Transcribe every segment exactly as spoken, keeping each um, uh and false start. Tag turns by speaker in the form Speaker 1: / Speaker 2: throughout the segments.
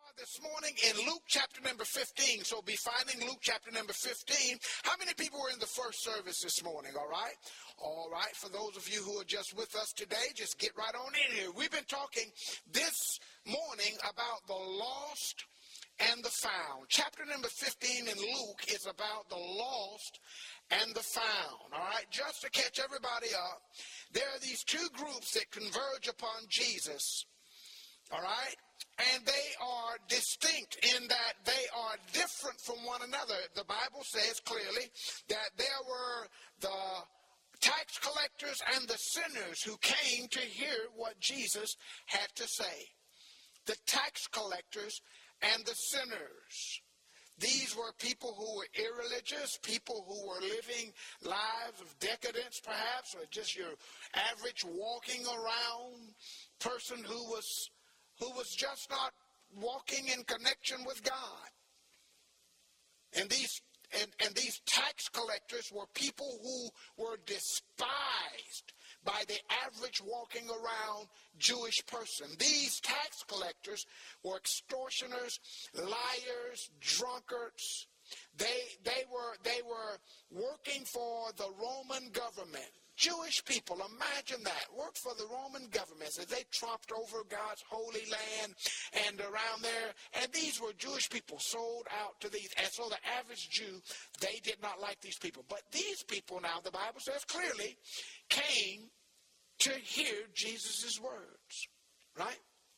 Speaker 1: This morning in Luke chapter number fifteen. So be finding Luke chapter number fifteen. How many people were in the first service this morning? All right. All right. For those of you who are just with us today, just get right on in here. We've been talking this morning about the lost and the found. Chapter number fifteen in Luke is about the lost and the found. All right. Just to catch everybody up, there are these two groups that converge upon Jesus. All right. And they are distinct in that they are different from one another. The Bible says clearly that there were the tax collectors and the sinners who came to hear what Jesus had to say. The tax collectors and the sinners. These were people who were irreligious, people who were living lives of decadence perhaps, or just your average walking around person who was who was just not walking in connection with God. And these and, and these tax collectors were people who were despised by the average walking around Jewish person. These tax collectors were extortioners, liars, drunkards. They they were they were working for the Roman government. Jewish people, imagine that, worked for the Roman government as they tromped over God's holy land and around there. And these were Jewish people sold out to these. And so the average Jew, they did not like these people. But these people now, the Bible says clearly, came to hear Jesus' words, right?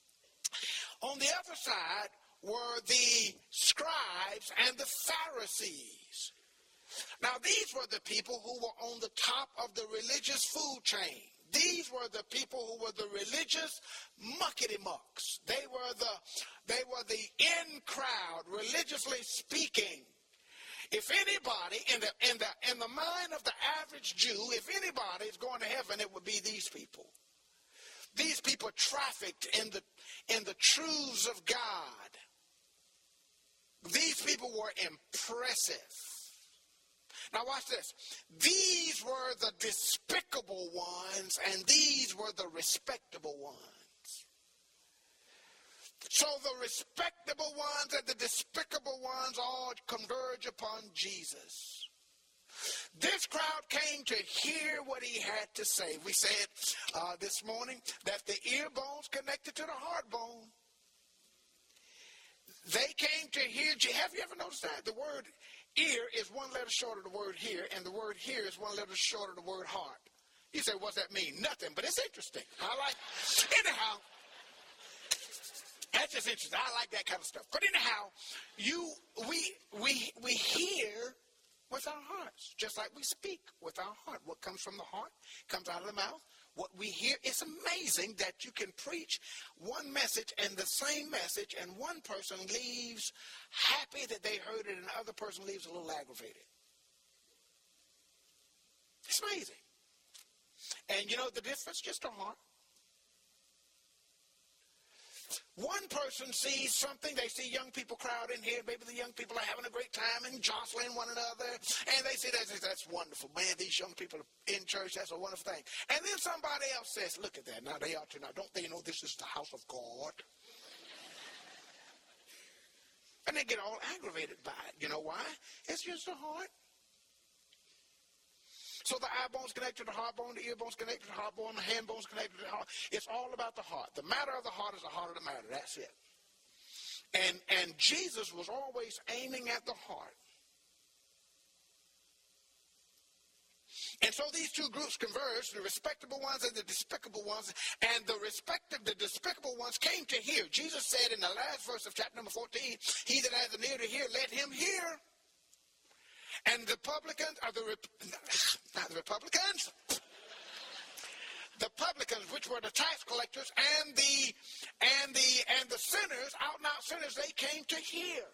Speaker 1: On the other side were the scribes and the Pharisees. Now, these were the people who were on the top of the religious food chain. These were the people who were the religious muckety-mucks. They were the, they were the in crowd, religiously speaking. If anybody, in the, in the, in the mind of the average Jew, if anybody is going to heaven, it would be these people. These people trafficked in the, in the truths of God. These people were impressive. Now watch this. These were the despicable ones, and these were the respectable ones. So the respectable ones and the despicable ones all converge upon Jesus. This crowd came to hear what he had to say. We said uh, this morning that the ear bone's connected to the heart bone. They came to hear. Have you ever noticed that? The word ear is one letter short of the word hear, and the word hear is one letter short of the word heart. You say, what's that mean? Nothing, but it's interesting. I like, anyhow, that's just interesting. I like that kind of stuff. But anyhow, you, we, we, we hear with our hearts, just like we speak with our heart. What comes from the heart comes out of the mouth. What we hear, it's amazing that you can preach one message and the same message, and one person leaves happy that they heard it, and the other person leaves a little aggravated. It's amazing. And you know the difference? Just a heart. One person sees something, they see young people crowd in here, maybe the young people are having a great time and jostling one another, and they say, that's, that's wonderful. Man, these young people are in church, that's a wonderful thing. And then somebody else says, look at that, now they ought to know, don't they know this is the house of God? And they get all aggravated by it. You know why? It's just a heart. So the eye bone's connected to the heart bone, the ear bone's connected to the heart bone, the hand bone's connected to the heart. It's all about the heart. The matter of the heart is the heart of the matter. That's it. And, and Jesus was always aiming at the heart. And so these two groups converged, the respectable ones and the despicable ones, and the respective, the despicable ones came to hear. Jesus said in the last verse of chapter number fourteen, he that has an ear to hear, let him hear. And the publicans, are the, not the Republicans, the publicans, which were the tax collectors, and the and the and the sinners, out and out sinners, they came to hear.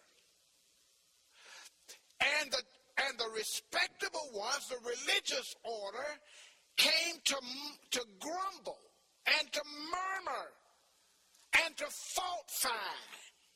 Speaker 1: And the and the respectable ones, the religious order, came to to grumble and to murmur and to fault find.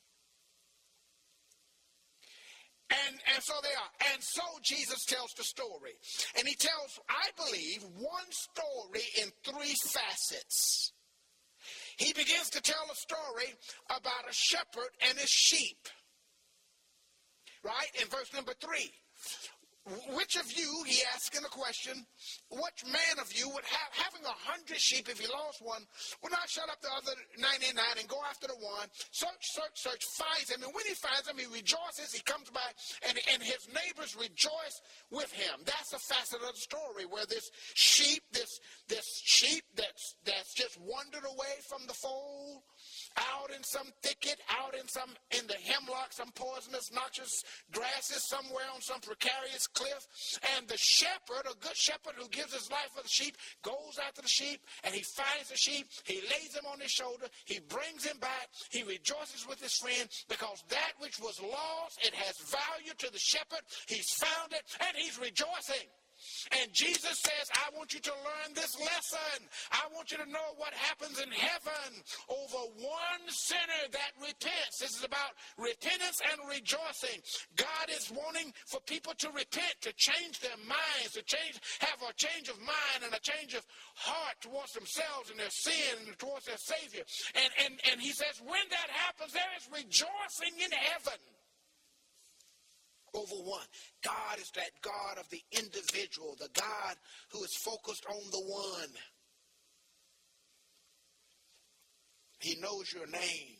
Speaker 1: And, and so they are. And so Jesus tells the story. And he tells, I believe, one story in three facets. he begins to tell a story about a shepherd and his sheep. Right? In verse number three. Which of you, he asking a question, which man of you would have, having a hundred sheep, if he lost one, would not shut up the other ninety-nine and go after the one, search, search, search, finds him, and when he finds him, he rejoices, he comes back, and, and his neighbors rejoice with him. That's a facet of the story where this sheep, this, this sheep that's, that's just wandered away from the fold, out in some thicket, out in some, in the hemlock, some poisonous, noxious grasses, somewhere on some precarious cliff. And the shepherd, a good shepherd who gives his life for the sheep, goes after the sheep, and he finds the sheep. He lays him on his shoulder. He brings him back. He rejoices with his friend because that which was lost, it has value to the shepherd. He's found it, and he's rejoicing. And Jesus says, I want you to learn this lesson. I want you to know what happens in heaven over one sinner that repents. This is about repentance and rejoicing. God is wanting for people to repent, to change their minds, to change, have a change of mind and a change of heart towards themselves and their sin and towards their Savior. And, and, and he says, when that happens, there is rejoicing in heaven. Over one. God is that God of the individual, the God who is focused on the one. He knows your name.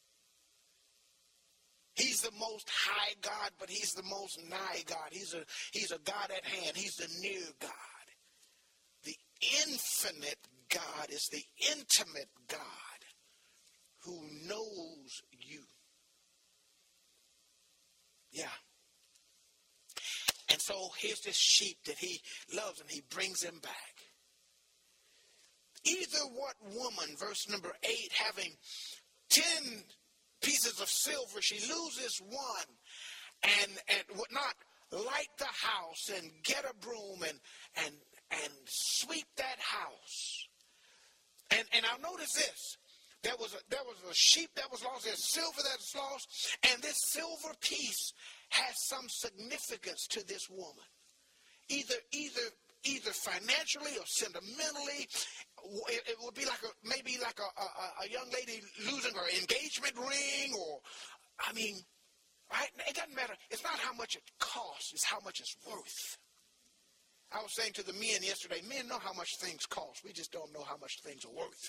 Speaker 1: He's the most high God, but he's the most nigh God. He's a, he's a God at hand. He's the near God. The infinite God is the intimate God who knows you. Yeah. And so here's this sheep that he loves, and he brings him back. Either what woman, verse number eight, having ten pieces of silver, she loses one, and, and would not light the house and get a broom and and and sweep that house. And and I'll notice this. There was a, there was a sheep that was lost. There's silver that was lost. And this silver piece has some significance to this woman. Either either either financially or sentimentally. It, it would be like a maybe like a, a, a young lady losing her engagement ring, or I mean, right? It doesn't matter. It's not how much it costs. It's how much it's worth. I was saying to the men yesterday, men know how much things cost. We just don't know how much things are worth.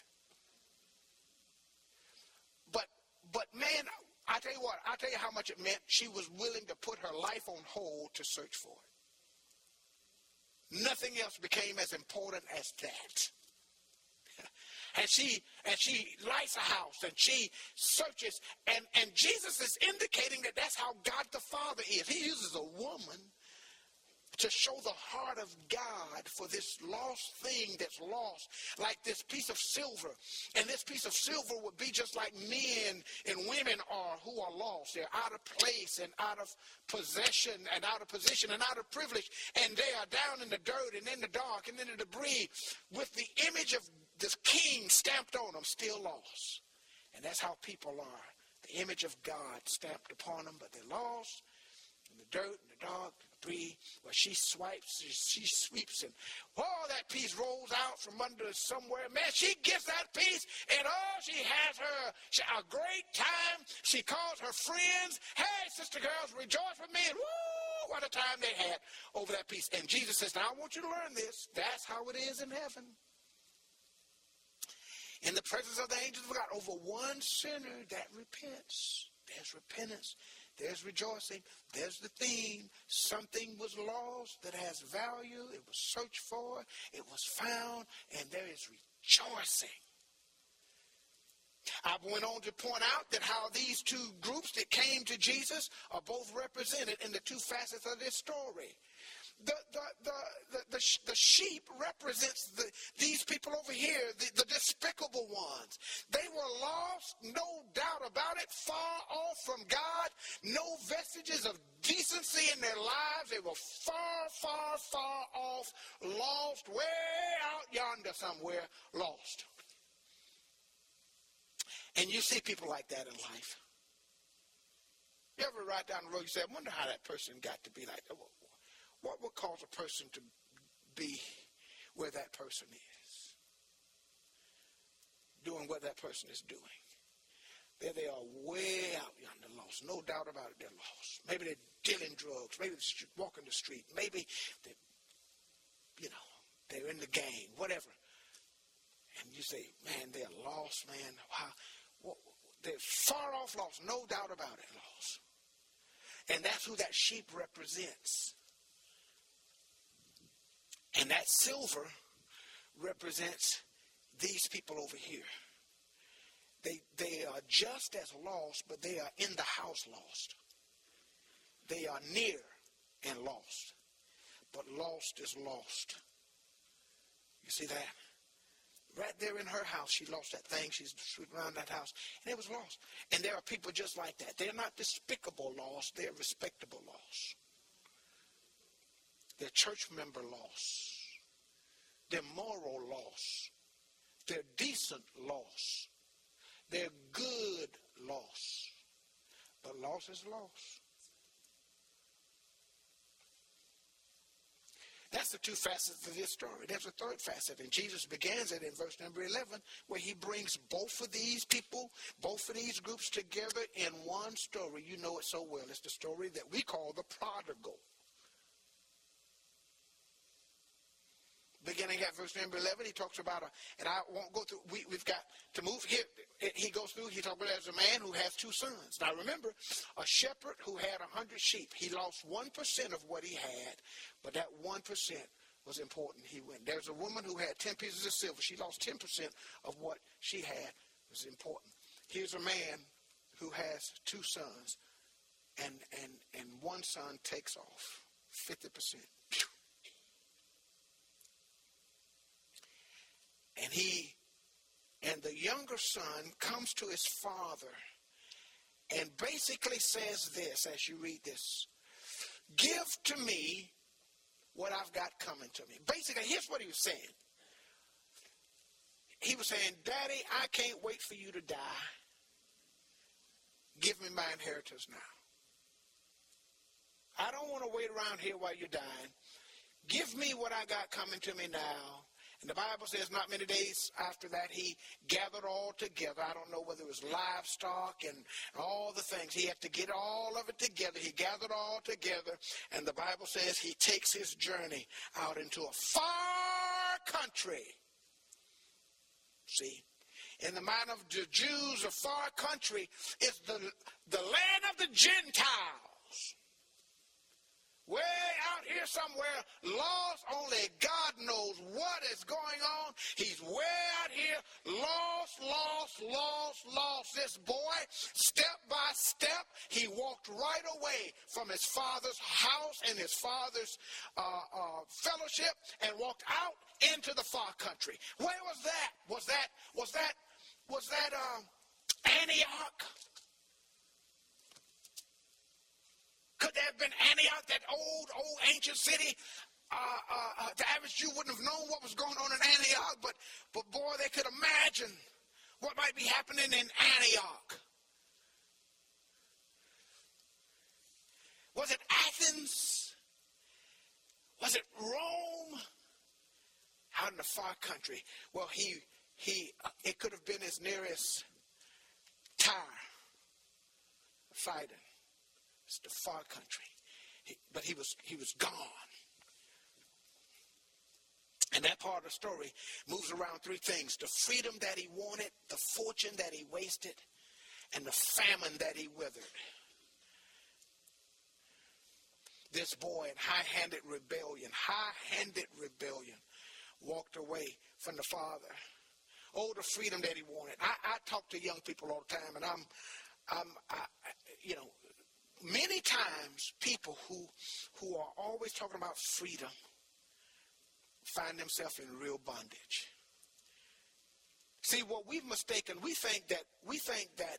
Speaker 1: But, but man, I tell you what, I tell you how much it meant. She was willing to put her life on hold to search for it. Nothing else became as important as that. And she and she lights a house and she searches. And, and Jesus is indicating that that's how God the Father is. He uses a woman to show the heart of God for this lost thing that's lost, like this piece of silver. And this piece of silver would be just like men and women are who are lost. They're out of place and out of possession and out of position and out of privilege. And they are down in the dirt and in the dark and in the debris with the image of this king stamped on them, still lost. And that's how people are. The image of God stamped upon them, but they're lost in the dirt and the dark. Where she swipes, she sweeps, and oh, that piece rolls out from under somewhere. Man, she gets that piece, and oh, she has her she, a great time. She calls her friends, hey, sister girls, rejoice with me, and woo, what a time they had over that piece. And Jesus says, now I want you to learn this. That's how it is in heaven. In the presence of the angels of God, over one sinner that repents. There's repentance. There's rejoicing. There's the theme. Something was lost that has value. It was searched for. It was found. And there is rejoicing. I went on to point out that how these two groups that came to Jesus are both represented in the two facets of this story. The, the, the, the, the, the sheep represents the, these people over here, the, the despicable ones. They were lost, no doubt about it, far off from God, no vestiges of decency in their lives. They were far, far, far off, lost, way out yonder somewhere, lost. And you see people like that in life. You ever ride down the road, you say, I wonder how that person got to be like that. What would cause a person to be where that person is? doing what that person is doing. There they are, way out yonder, lost. No doubt about it, they're lost. Maybe they're dealing drugs. Maybe they're walking the street. Maybe they, you know, they're in the gang, whatever. And you say, man, they're lost, man. Wow. Well, they're far off lost, no doubt about it, lost. And that's who that sheep represents. And that silver represents these people over here. They they are just as lost, but they are in the house lost. They are near and lost. But lost is lost. You see that? Right there in her house, she lost that thing. She's around that house, and it was lost. And there are people just like that. They're not despicable lost. They're respectable lost. They're church member lost. They're moral lost. They're decent lost. They're good loss. But loss is loss. That's the two facets of this story. There's a third facet, and Jesus begins it in verse number eleven, where he brings both of these people, both of these groups together in one story. You know it so well. It's the story that we call the prodigal. Beginning at verse number eleven, he talks about, a, and I won't go through, we, we've got to move here. He goes through, he talks about there's a man who has two sons. Now remember, a shepherd who had a hundred sheep, he lost one percent of what he had, but that one percent was important. He went. There's a woman who had ten pieces of silver. She lost ten percent of what she had. It was important. Here's a man who has two sons, and, and, and one son takes off fifty percent. And he, and the younger son comes to his father and basically says this as you read this: give to me what I've got coming to me. Basically, here's what he was saying. He was saying, Daddy, I can't wait for you to die. Give me my inheritance now. I don't want to wait around here while you're dying. Give me what I got coming to me now. And the Bible says not many days after that, he gathered all together. I don't know whether it was livestock and all the things. He had to get all of it together. He gathered all together. And the Bible says he takes his journey out into a far country. See, in the mind of the Jews, a far country is the, the land of the Gentiles. Way out here somewhere, lost, only God knows what is going on. He's way out here, lost, lost, lost, lost. This boy, step by step, he walked right away from his father's house and his father's uh, uh, fellowship and walked out into the far country. Where was that? Was that, was that, was that um, Antioch? Could there have been Antioch, that old, old ancient city? Uh, uh, uh, the average Jew wouldn't have known what was going on in Antioch, but, but boy, they could imagine what might be happening in Antioch. Was it Athens? Was it Rome? Out in the far country. Well, he, he, uh, it could have been as near as Tyre, Sidon. It's the far country. He, but he was he was gone. And that part of the story moves around three things: the freedom that he wanted, the fortune that he wasted, and the famine that he withered. This boy in high-handed rebellion, high-handed rebellion, walked away from the father. Oh, the freedom that he wanted. I, I talk to young people all the time, and I'm, I'm, I, you know, many times people who, who are always talking about freedom find themselves in real bondage. See, what we've mistaken, we think that we think that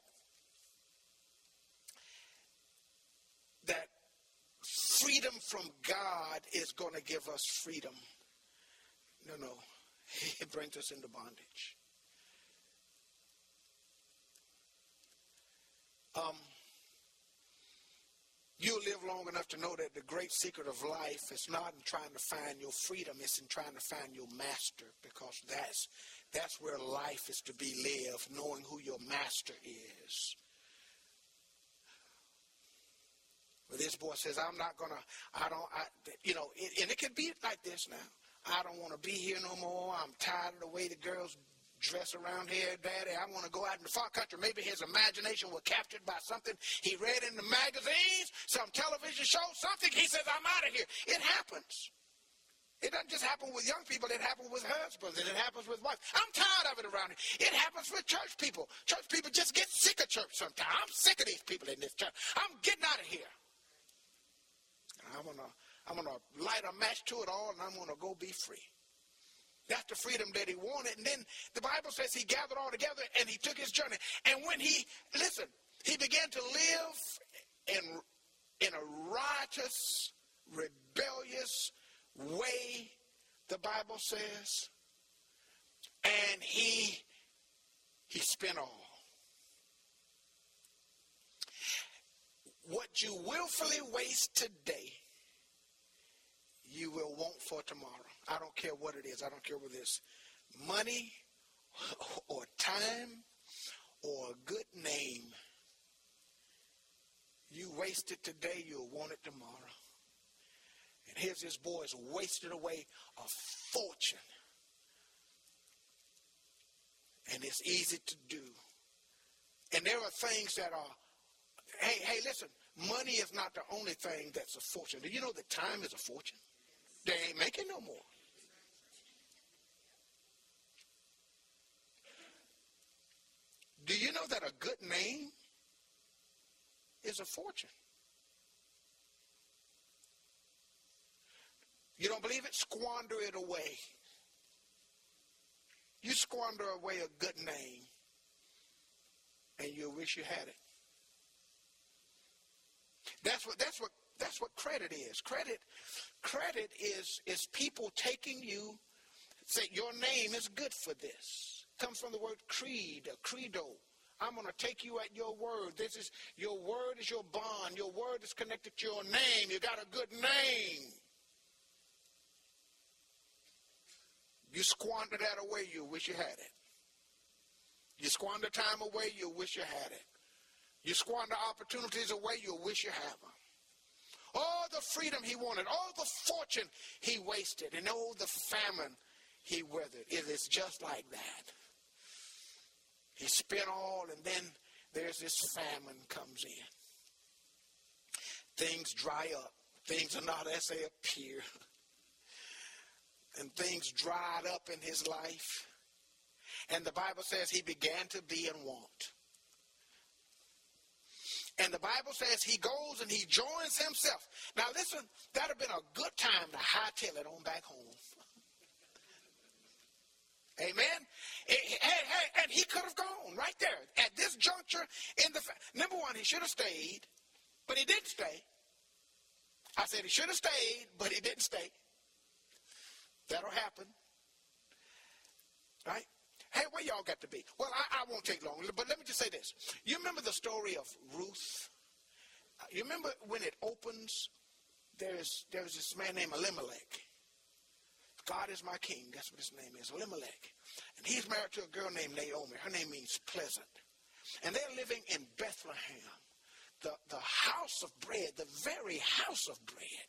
Speaker 1: that freedom from God is going to give us freedom. No, no. It brings us into bondage. Um, you'll live long enough to know that the great secret of life is not in trying to find your freedom, it's in trying to find your master, because that's That's where life is to be lived, knowing who your master is. But this boy says, I'm not going to, I don't, I, you know, it, and it can be like this now. I don't want to be here no more. I'm tired of the way the girls dress around here, Daddy. I want to go out in the far country. Maybe his imagination was captured by something he read in the magazines, some television show, something. He says, I'm out of here. It happens. It doesn't just happen with young people. It happens with husbands, and it happens with wives. I'm tired of it around here. It happens with church people. Church people just get sick of church sometimes. I'm sick of these people in this church. I'm getting out of here. I'm going to I'm gonna light a match to it all, and I'm going to go be free. That's the freedom that he wanted. And then the Bible says he gathered all together, and he took his journey. And when he, listen, he began to live in, in a riotous, rebellious way, the Bible says, and he he spent all. What you willfully waste today, you will want for tomorrow. I don't care what it is. I don't care whether it's money or time or a good name. You waste it today, you'll want it tomorrow. And here's this boy's wasted away a fortune. And it's easy to do. And there are things that are, hey, hey, listen, money is not the only thing that's a fortune. Do you know that time is a fortune? They ain't making no more. Do you know that a good name is a fortune? You don't believe it? Squander it away. You squander away a good name, and you'll wish you had it. That's what that's what that's what credit is. Credit, credit is is people taking you, say your name is good for this. Comes from the word creed, credo. I'm going to take you at your word. This is your word is your bond. Your word is connected to your name. You got a good name. You squander that away, you wish you had it. You squander time away, you wish you had it. You squander opportunities away, you wish you have them. All the freedom he wanted, all the fortune he wasted, and all the famine he weathered. It is just like that. He spent all, and then there's this famine comes in. Things dry up. Things are not as they appear. And things dried up in his life. And the Bible says he began to be in want. And the Bible says he goes and he joins himself. Now listen, that would have been a good time to hightail it on back home. Amen? Hey, hey, and he could have gone right there at this juncture in the, number one, he should have stayed, but he didn't stay. I said he should have stayed, but he didn't stay. That'll happen. Right? Hey, where y'all got to be? Well, I, I won't take long, but let me just say this. You remember the story of Ruth? You remember when it opens, there's, there's this man named Elimelech. God is my king. That's what his name is, Elimelech. And he's married to a girl named Naomi. Her name means pleasant. And they're living in Bethlehem, the, the house of bread, the very house of bread.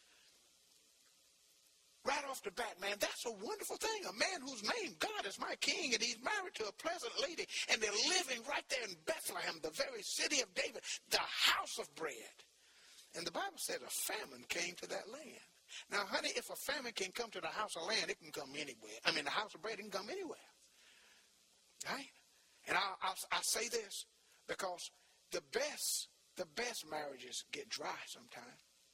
Speaker 1: Right off the bat, man, that's a wonderful thing. A man whose name, God is my king, and he's married to a pleasant lady, and they're living right there in Bethlehem, the very city of David, the house of bread. And the Bible said a famine came to that land. Now, honey, if a famine can come to the house of land, it can come anywhere. I mean, the house of bread can come anywhere. Right? And I, I, I say this because the best, the best marriages get dry sometimes.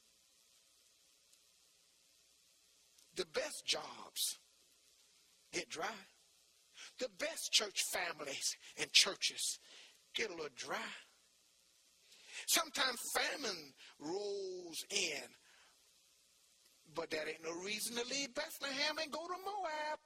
Speaker 1: The best jobs get dry. The best church families and churches get a little dry. Sometimes famine rolls in, but that ain't no reason to leave Bethlehem and go to Moab.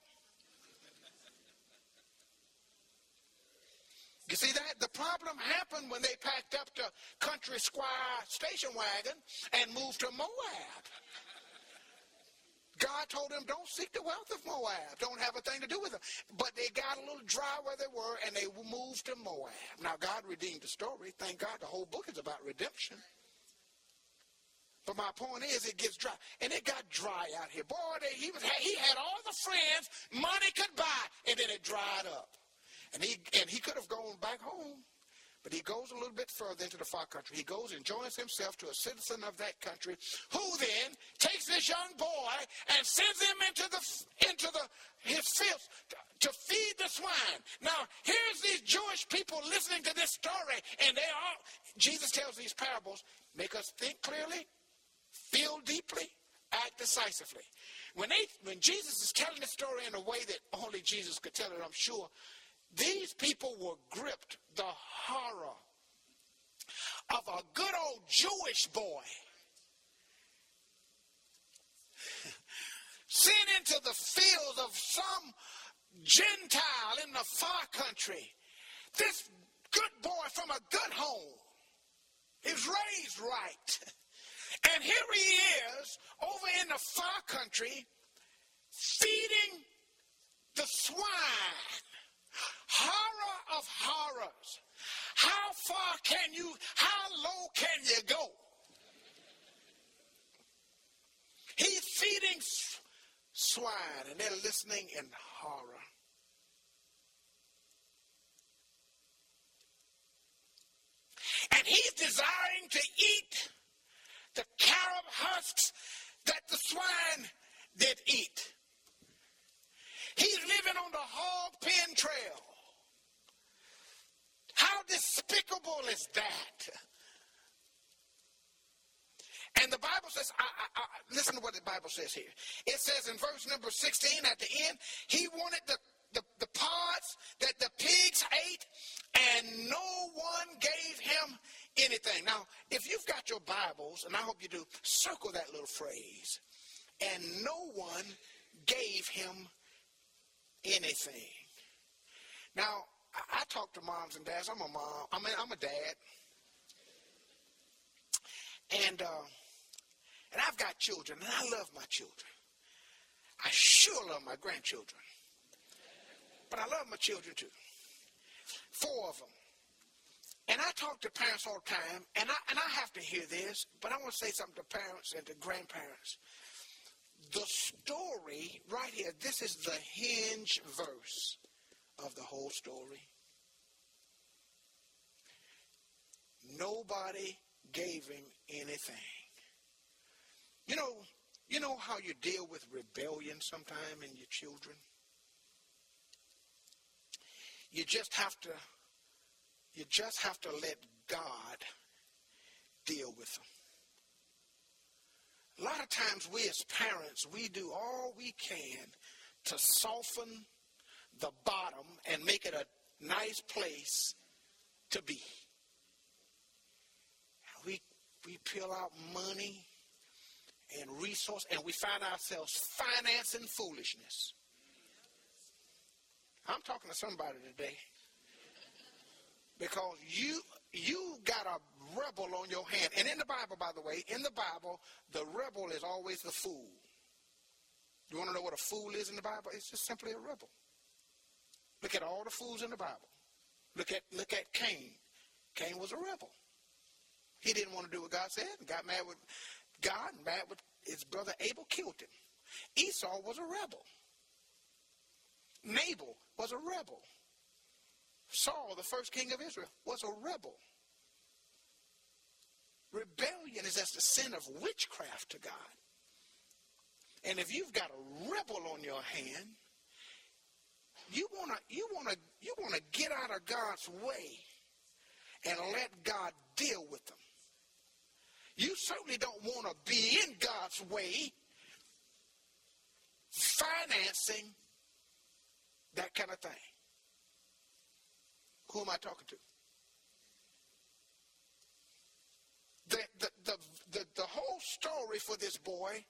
Speaker 1: You see that? The problem happened when they packed up the country squire station wagon and moved to Moab. God told them, don't seek the wealth of Moab. Don't have a thing to do with them. But they got a little dry where they were, and they moved to Moab. Now, God redeemed the story. Thank God the whole book is about redemption. But my point is, it gets dry. And it got dry out here. Boy, they, he, was, he had all the friends money could buy, and then it dried up. And he, and he could have gone back home. But he goes a little bit further into the far country. He goes and joins himself to a citizen of that country, who then takes this young boy and sends him into the into the his fields to, to feed the swine. Now, here's these Jewish people listening to this story, and they all, Jesus tells these parables, make us think clearly, feel deeply, act decisively. When they when Jesus is telling the story in a way that only Jesus could tell it, I'm sure, these people were gripped the horror of a good old Jewish boy sent into the fields of some Gentile in the far country. This good boy from a good home. He was raised right. And here he is over in the far country feeding the swine. Horror of horrors. How far can you, how low can you go? He's feeding swine, and they're listening in horror. And he's desiring to eat the carob husks that the swine did eat. He's living on the hog pen trail. How despicable is that? And the Bible says, I, I, I, listen to what the Bible says here. It says in verse number sixteen at the end, he wanted the, the, the pods that the pigs ate, and no one gave him anything. Now, if you've got your Bibles, and I hope you do, circle that little phrase. And no one gave him anything. Now, I, I talk to moms and dads. I'm a mom. I mean, I'm a dad. And, uh, and I've got children, and I love my children. I sure love my grandchildren. But I love my children, too. Four of them. And I talk to parents all the time, and I, and I have to hear this, but I want to say something to parents and to grandparents. The story right here, this is the hinge verse of the whole story. Nobody gave him anything. You know, you know how you deal with rebellion sometime in your children? You just have to, you just have to let God deal with them. A lot of times we as parents, we do all we can to soften the bottom and make it a nice place to be. We we peel out money and resource, and we find ourselves financing foolishness. I'm talking to somebody today. Because you you got a rebel on your hand. And in the Bible, by the way, in the Bible, the rebel is always the fool. You want to know what a fool is in the Bible? It's just simply a rebel. Look at all the fools in the Bible. Look at look at Cain. Cain was a rebel. He didn't want to do what God said and got mad with God and mad with his brother Abel, killed him. Esau was a rebel. Nabal was a rebel. Saul, the first king of Israel, was a rebel. Rebellion is as the sin of witchcraft to God. And if you've got a rebel on your hand, you wanna you wanna you wanna get out of God's way and let God deal with them. You certainly don't want to be in God's way financing that kind of thing. Who am I talking to? The, the, the, the, the whole story for this boy,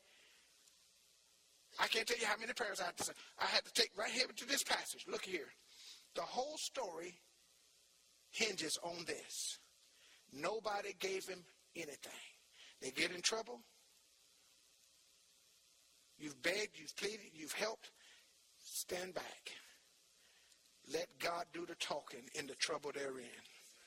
Speaker 1: I can't tell you how many prayers I had to say. I had to take right here to this passage. Look here. The whole story hinges on this. Nobody gave him anything. They get in trouble. you've begged, you've pleaded, you've helped, stand back. Let God do the talking in the trouble they're in.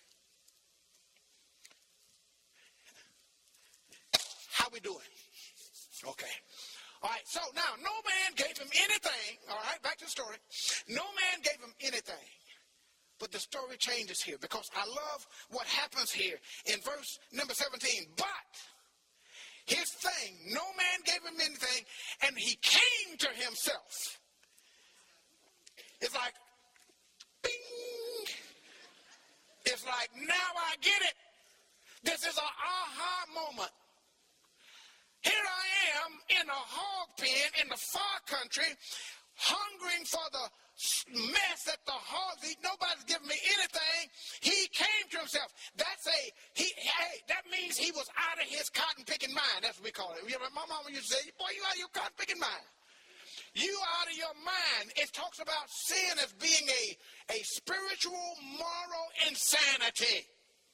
Speaker 1: How we doing? Okay. All right, so now, no man gave him anything. All right, back to the story. No man gave him anything. But the story changes here because I love what happens here in verse number seventeen. But his thing, no man gave him anything, and he came to himself. It's like, bing. It's like, now I get it. This is an aha moment. Here I am in a hog pen in the far country, hungering for the mess that the hogs eat. Nobody's giving me anything. He came to himself. That's a, he. Hey, that means he was out of his cotton-picking mind. That's what we call it. You know, my mama used to say, boy, you out of your cotton-picking mind. You out of your mind. It talks about sin as being a, a spiritual, moral insanity.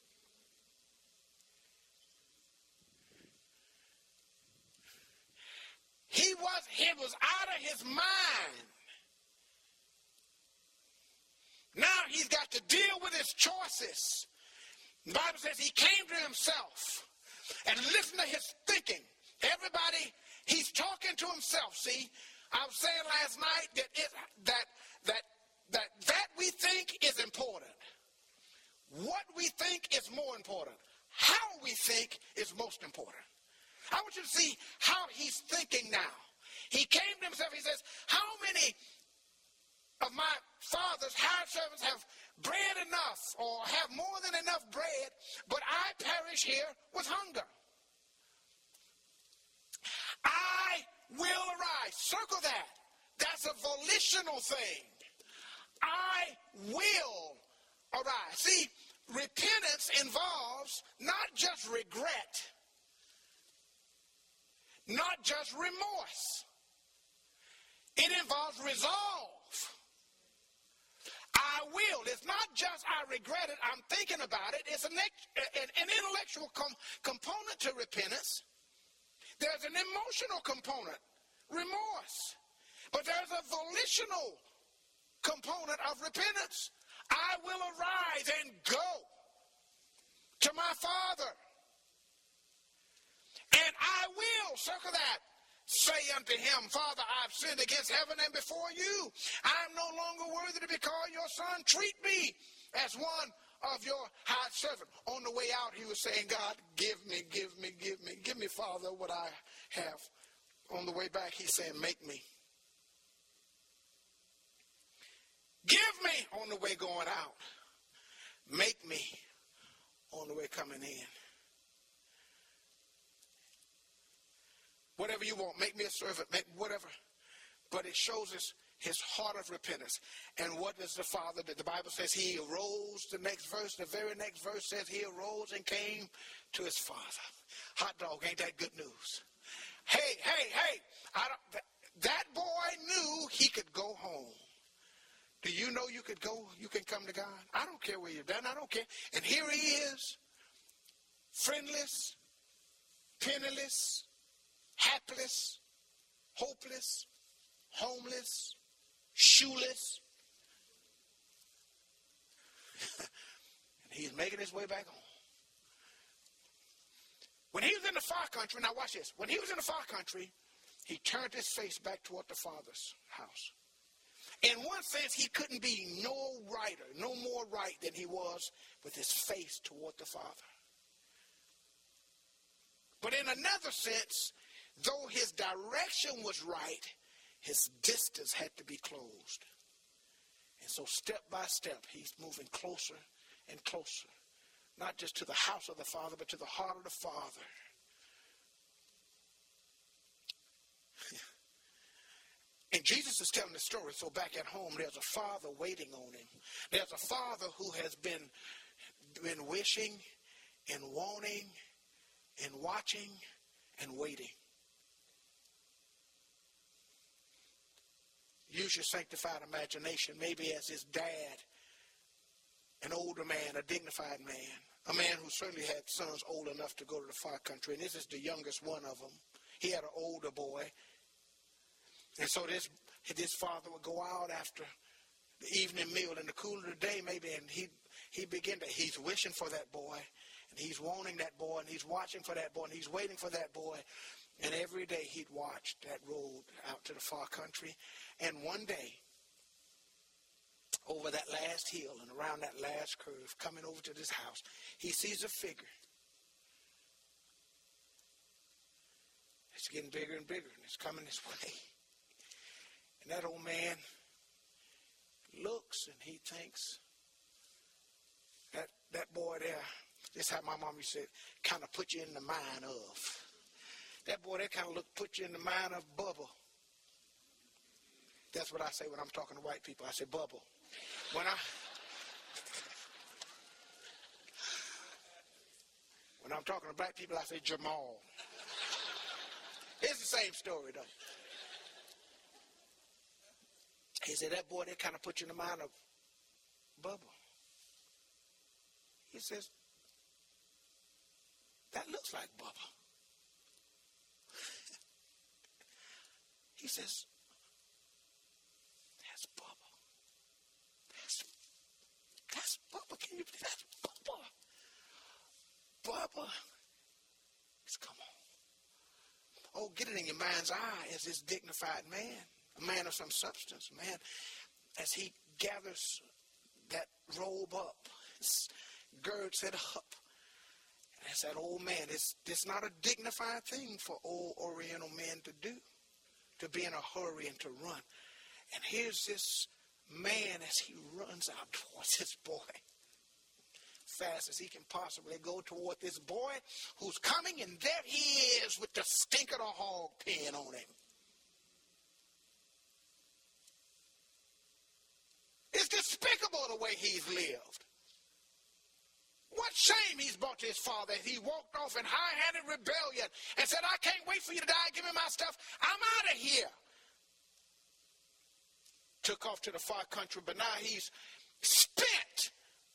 Speaker 1: He was, he was out of his mind. Now he's got to deal with his choices. The Bible says he came to himself and listen to his thinking. Everybody, he's talking to himself. See, I was saying last night that it, that that that that we think is important. What we think is more important. How we think is most important. I want you to see how he's thinking now. He came to himself. He says, how many of my father's hired servants have bread enough or have more than enough bread, but I perish here with hunger? I will arise. Circle that. That's a volitional thing. I will arise. See, repentance involves not just regret, not just remorse. It involves resolve. I will. It's not just I regret it, I'm thinking about it. It's an, an, an intellectual com- component to repentance. There's an emotional component, remorse. But there's a volitional component of repentance. I will arise and go to my Father. And I will, circle that, say unto him, Father, I've sinned against heaven and before you. I am no longer worthy to be called your son. Treat me as one of your hired servant. On the way out, he was saying, God, give me, give me, give me, give me, Father, what I have. On the way back, he's saying, make me. Give me on the way going out. Make me on the way coming in. Whatever you want, make me a servant, make whatever. But it shows us his heart of repentance. And what does the Father do? The Bible says he arose, the next verse, the very next verse says he arose and came to his Father. Hot dog, ain't that good news? Hey, hey, hey, I don't, that, that boy knew he could go home. Do you know you could go, you can come to God? I don't care where you've done, I don't care. And here he is, friendless, penniless, hapless, hopeless, homeless, shoeless. And he's making his way back home. When he was in the far country, now watch this. When he was in the far country, he turned his face back toward the Father's house. In one sense, he couldn't be no righter, no more right than he was with his face toward the Father. But in another sense, though his direction was right, his distance had to be closed. And so step by step, he's moving closer and closer, not just to the house of the Father, but to the heart of the Father. And Jesus is telling the story, so back at home, there's a father waiting on him. There's a father who has been, been wishing and wanting and watching and waiting. Use your sanctified imagination, maybe as his dad, an older man, a dignified man, a man who certainly had sons old enough to go to the far country, and this is the youngest one of them. He had an older boy, And so this this father would go out after the evening meal in the cool of the day maybe, and he he begin to, he's wishing for that boy, and he's wanting that boy, and he's watching for that boy, and he's waiting for that boy. And every day he'd watch that road out to the far country. And one day, over that last hill and around that last curve, coming over to this house, he sees a figure. It's getting bigger and bigger, and it's coming this way. And that old man looks, and he thinks, that that boy there, this is how my mom used to say, kind of put you in the mind of. That boy there kind of look, put you in the mind of Bubba. That's what I say when I'm talking to white people. I say Bubba. When I when I'm talking to black people, I say Jamal. It's the same story, though. He said, that boy, that kind of put you in the mind of Bubba. He says, that looks like Bubba. He says, that's Bubba. That's, that's Bubba. Can you believe that's Bubba? Bubba. It's come on. Oh, get it in your mind's eye as this dignified man, a man of some substance, man, as he gathers that robe up, girds it up. And as that old man, it's, it's not a dignified thing for old Oriental men to do, to be in a hurry and to run. And here's this man as he runs out towards this boy, fast as he can possibly go toward this boy who's coming, and there he is with the stink of the hog pen on him. It's despicable the way he's lived. What shame he's brought to his father. He walked off in high-handed rebellion and said, I can't wait for you to die. Give me my stuff. I'm out of here. Took off to the far country, but now he's spent.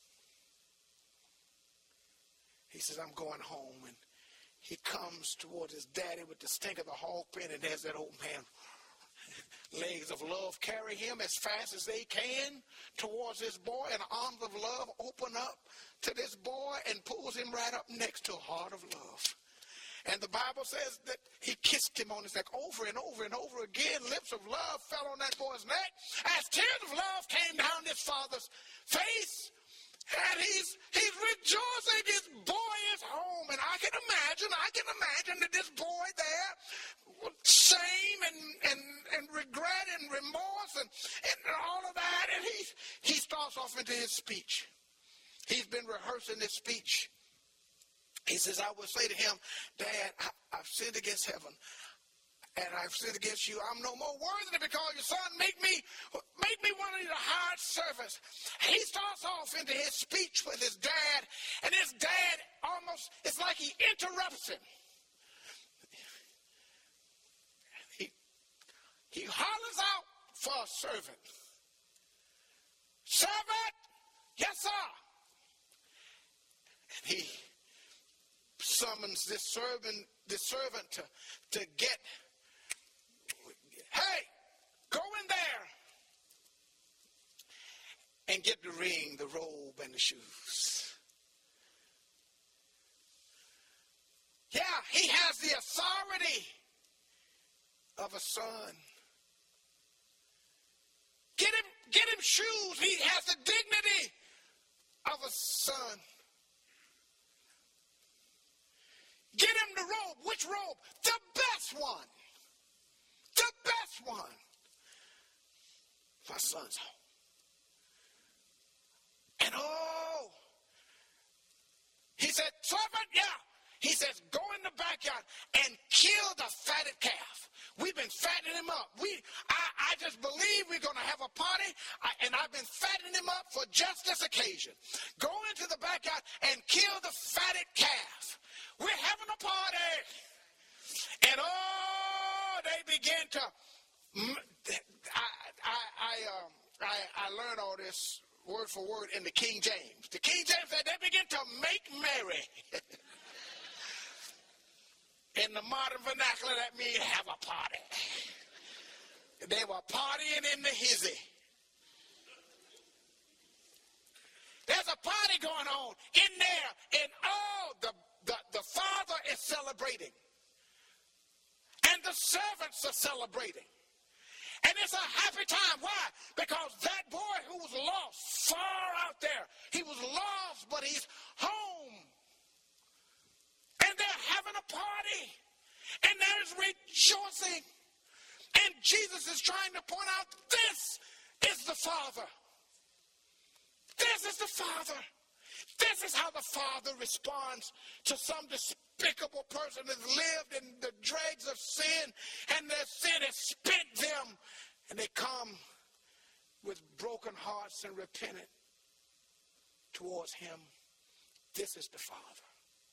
Speaker 1: He says, I'm going home. And he comes towards his daddy with the stink of the hog pen, and there's that old man. Legs of love carry him as fast as they can towards this boy, and arms of love open up to this boy and pulls him right up next to a heart of love. And the Bible says that he kissed him on his neck over and over and over again. Lips of love fell on that boy's neck as tears of love came down his father's face. And he's he's rejoicing. His boy is home. And I can imagine, I can imagine that this boy there, with shame and, and, and regret and remorse and, and all of that. And he, he starts off into his speech. He's been rehearsing this speech. He says, I will say to him, Dad, I, I've sinned against heaven. And I've sinned against you. I'm no more worthy to be called your son. Make me, make me one of your hired servants. He starts off into his speech with his dad, and his dad almost, it's like he interrupts him. He, he hollers out for a servant. Servant, yes, sir. And he summons this servant, this servant to, to get. Hey, go in there and get the ring, the robe, and the shoes. Yeah, he has the authority of a son. Get him, get him shoes. He has the dignity of a son. Get him the robe. Which robe? The best one. The best one. My son's home. And oh, he said, servant, yeah. He says, go in the backyard and kill the fatted calf. We've been fattening him up. We, I, I just believe we're going to have a party, I, and I've been fattening him up for just this occasion. Go into the backyard and kill the fatted calf. We're having a party. And oh, they begin to, I, I, I, um, I, I learned all this word for word in the King James. The King James said they begin to make merry. In the modern vernacular, that means have a party. They were partying in the hizzy. There's a party going on in there, and oh, the, the, the father is celebrating. And the servants are celebrating. And it's a happy time. Why? Because that boy who was lost, far out there, he was lost, but he's home. And they're having a party. And there's rejoicing. And Jesus is trying to point out, this is the Father. This is the Father. This is how the Father responds to some despicable person that's lived in the dregs of sin, and their sin has spent them, and they come with broken hearts and repentant towards him. This is the Father.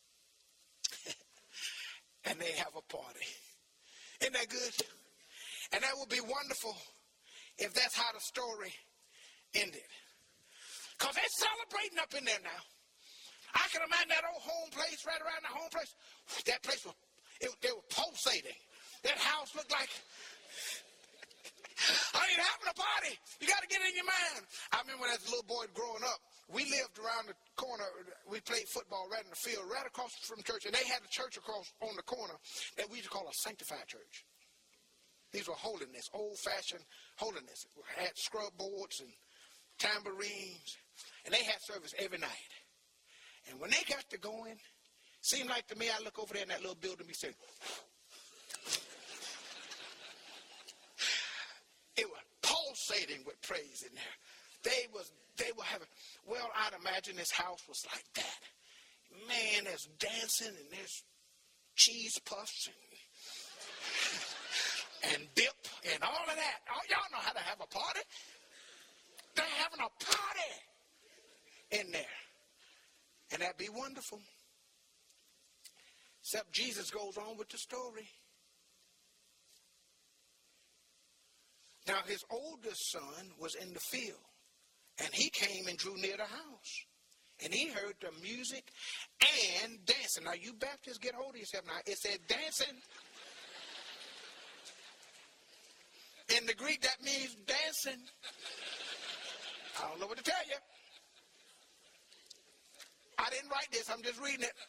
Speaker 1: And they have a party. Isn't that good? And that would be wonderful if that's how the story ended. Because they're celebrating up in there now. I can imagine that old home place, right around the home place. That place was, it, they were pulsating. That house looked like, I mean, having a party. You got to get it in your mind. I remember when as a little boy growing up, we lived around the corner. We played football right in the field, right across from church. And they had a church across on the corner that we used to call a sanctified church. These were holiness, old-fashioned holiness. We had scrub boards and tambourines. And they had service every night. And when they got to going, seemed like to me, I look over there in that little building and be saying, it was pulsating with praise in there. They was they were having, well, I'd imagine this house was like that. Man, there's dancing and there's cheese puffs and, and dip and all of that. Oh, y'all know how to have a party. They're having a party in there. And that'd be wonderful. Except Jesus goes on with the story. Now his oldest son was in the field. And he came and drew near the house. And he heard the music and dancing. Now you Baptists, get hold of yourself now. It said dancing. In the Greek that means dancing. I don't know what to tell you. I didn't write this, I'm just reading it.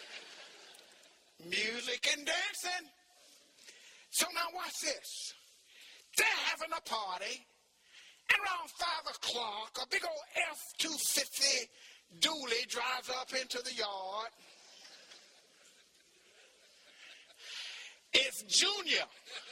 Speaker 1: Music and dancing. So now watch this. They're having a party, and around five o'clock, a big old F two fifty dually drives up into the yard. It's Junior.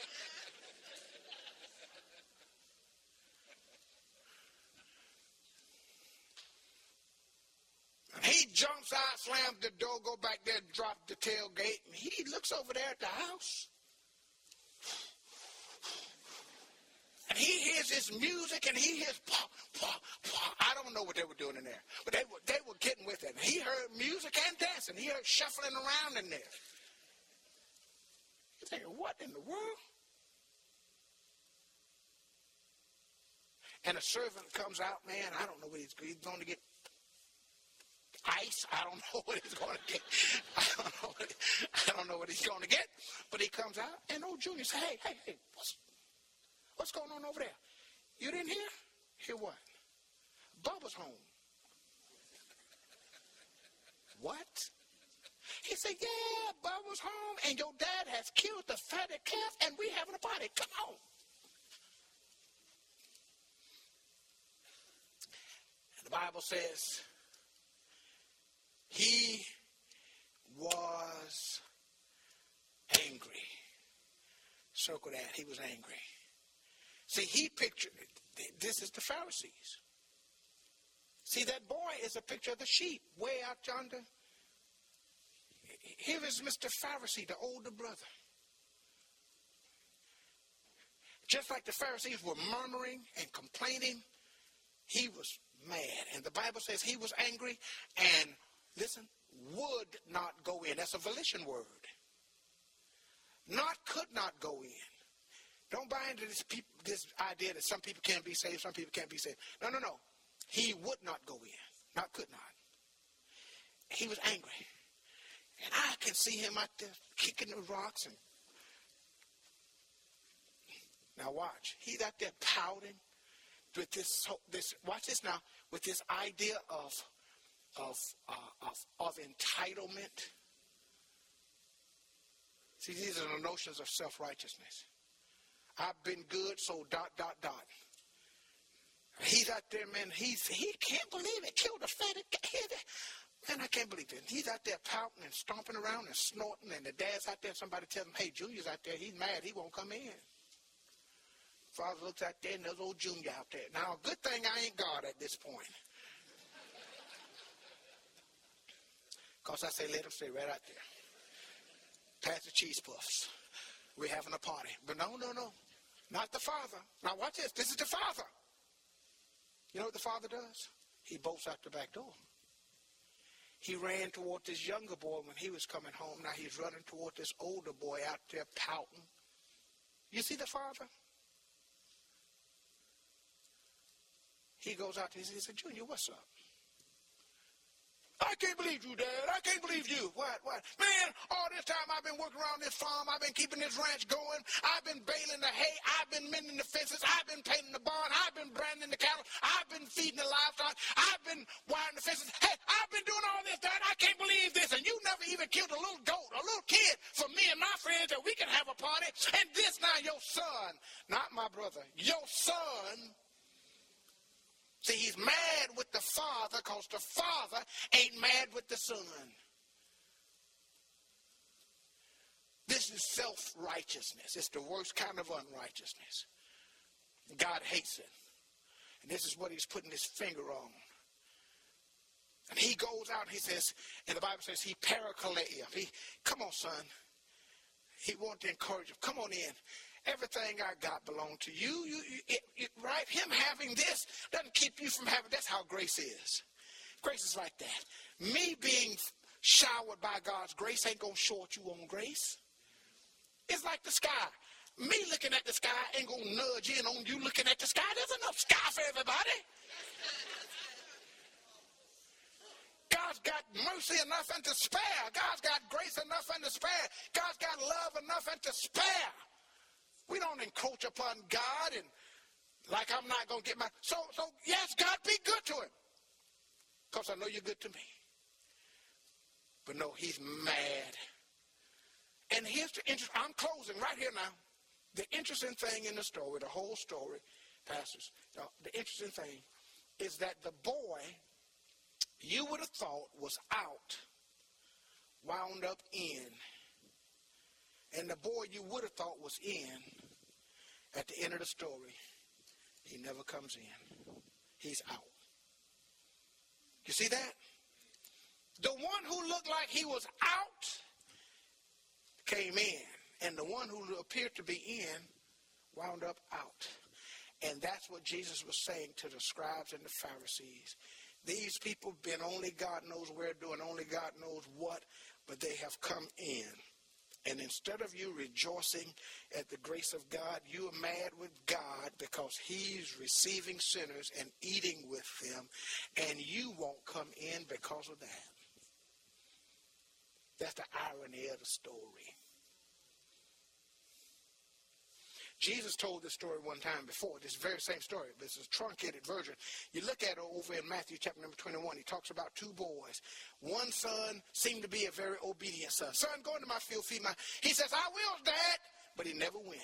Speaker 1: He jumps out, slams the door, go back there, drop the tailgate, and he looks over there at the house. And he hears this music, and he hears, pah, pah, pah. I don't know what they were doing in there, but they were, they were getting with it. And he heard music and dancing. He heard shuffling around in there. You're thinking, what in the world? And a servant comes out, man, I don't know what he's, he's going to get. Ice, I don't know what he's going to get. I don't know what, I don't know what he's going to get. But he comes out, and old Junior says, hey, hey, hey, what's, what's going on over there? You didn't hear? Hear what? Bubba's home. What? He said, yeah, Bubba's home, and your dad has killed the fatted calf, and we having a party. Come on. And the Bible says, he was angry. Circle that. He was angry. See, he pictured it. This is the Pharisees. See, that boy is a picture of the sheep way out yonder. Here is Mister Pharisee, the older brother. Just like the Pharisees were murmuring and complaining, he was mad. And the Bible says he was angry and, listen, would not go in. That's a volition word. Not could not go in. Don't buy into this, peop- this idea that some people can't be saved, some people can't be saved. No, no, no. He would not go in. Not could not. He was angry. And I can see him out there kicking the rocks and Now watch. He's out there pouting with this, this watch this now, with this idea of, of, uh, of, of entitlement. See, these are the notions of self-righteousness. I've been good, so dot, dot, dot. He's out there, man, he's, he can't believe it. Killed a fatty cat. Man, I can't believe it. He's out there pouting and stomping around and snorting, and the dad's out there. Somebody tells him, hey, Junior's out there. He's mad. He won't come in. Father looks out there, and there's old Junior out there. Now, good thing I ain't God at this point. Because I say, let him stay right out there. Pass the cheese puffs. We're having a party. But no, no, no. Not the father. Now, watch this. This is the father. You know what the father does? He bolts out the back door. He ran toward this younger boy when he was coming home. Now he's running toward this older boy out there pouting. You see the father? He goes out there. He said, Junior, what's up? I can't believe you, Dad. I can't believe you. What, what? Man, all this time I've been working around this farm. I've been keeping this ranch going. I've been baling the hay. I've been mending the fences. I've been painting the barn. I've been branding the cattle. I've been feeding the livestock. I've been wiring the fences. Hey, I've been doing all this, Dad. I can't believe this. And you never even killed a little goat, a little kid for me and my friends that we can have a party. And this now, your son, not my brother, your son. See, he's mad with the father because the father ain't mad with the son. This is self-righteousness. It's the worst kind of unrighteousness. God hates it. And this is what he's putting his finger on. And he goes out and he says, and the Bible says he parakaleo. He, come on, son. He wanted to encourage him. Come on in. Everything I got belonged to you. you, you it, it, right? Him having this doesn't keep you from having. That's how grace is. Grace is like that. Me being showered by God's grace ain't going to short you on grace. It's like the sky. Me looking at the sky ain't going to nudge in on you looking at the sky. There's enough sky for everybody. God's got mercy enough and to spare. God's got grace enough and to spare. God's got love enough and to spare. We don't encroach upon God and like I'm not going to get my... So, so yes, God, be good to him. Because I know you're good to me. But no, he's mad. And here's the interest. I'm closing right here now. The interesting thing in the story, the whole story, pastors, the interesting thing is that the boy you would have thought was out, wound up in. And the boy you would have thought was in, at the end of the story, he never comes in. He's out. You see that? The one who looked like he was out came in. And the one who appeared to be in wound up out. And that's what Jesus was saying to the scribes and the Pharisees. These people have been only God knows where doing, only God knows what, but they have come in. And instead of you rejoicing at the grace of God, you are mad with God because he's receiving sinners and eating with them, and you won't come in because of that. That's the irony of the story. Jesus told this story one time before, this very same story, but it's a truncated version. You look at it over in Matthew chapter number twenty-one. He talks about two boys. One son seemed to be a very obedient son. Son, go into my field, feed my... He says, I will, Dad, but he never went.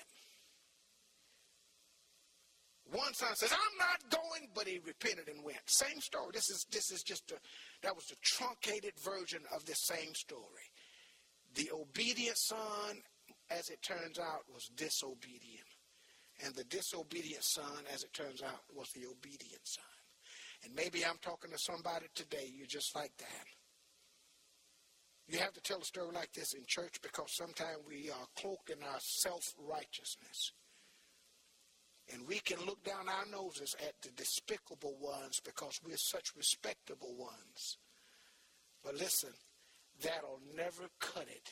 Speaker 1: One son says, I'm not going, but he repented and went. Same story. This is this is just a, that was the truncated version of this same story. The obedient son, as it turns out, was disobedient. And the disobedient son, as it turns out, was the obedient son. And maybe I'm talking to somebody today, you're just like that. You have to tell a story like this in church because sometimes we are cloaked in our self-righteousness. And we can look down our noses at the despicable ones because we're such respectable ones. But listen, that'll never cut it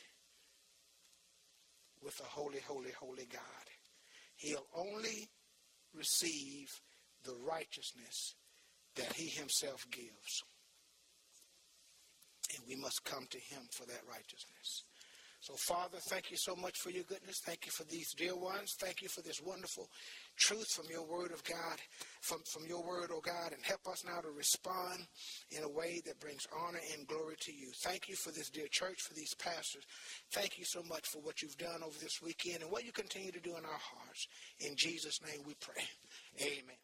Speaker 1: with a holy, holy, holy God. He'll only receive the righteousness that he himself gives. And we must come to him for that righteousness. So, Father, thank you so much for your goodness. Thank you for these dear ones. Thank you for this wonderful truth from your word of God, from, from your word, oh God, and help us now to respond in a way that brings honor and glory to you. Thank you for this dear church, for these pastors. Thank you so much for what you've done over this weekend and what you continue to do in our hearts. In Jesus' name we pray. Amen.